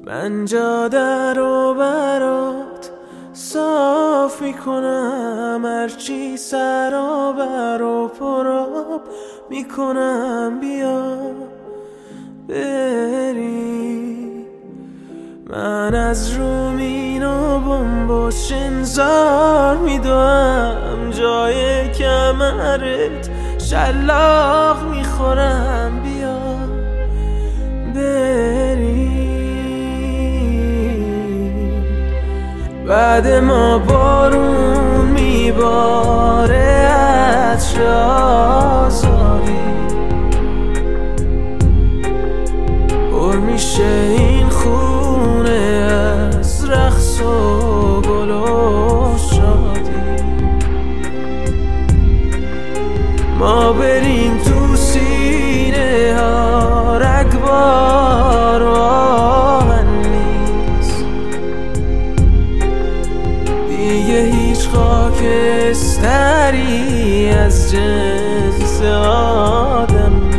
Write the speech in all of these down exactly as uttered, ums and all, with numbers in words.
من جاده رو برات صاف میکنم، هرچی سرابر و پراب میکنم، بیا بری. من از رومین و بمبش انذار میدوم، جای کمرت شلاق میخورم، بیا بری. بعد ما بارون میباره عطر آزادی، پر میشه این خونه از رقص و گل و شادی. ما بریم تو سینه ها رگبار و آهن نیست، دیگه هیچ خاکستری از جنس آدم نیست.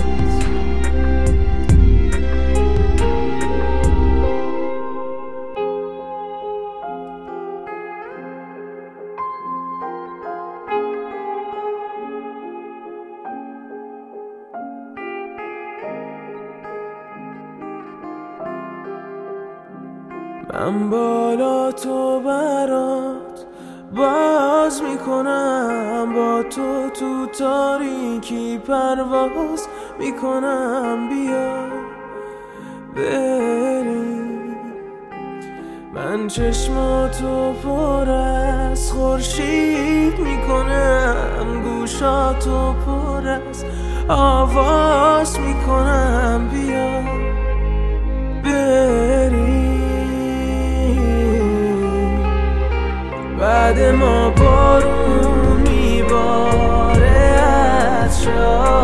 من بالا تو برات باز میکنم، با تو تو تاریکی پرواز میکنم، بیا بری. من چشماتو پر از خورشید میکنم، گوشاتو پر از آواز میکنم، بیا بری. بعد ما بارون میباره عطر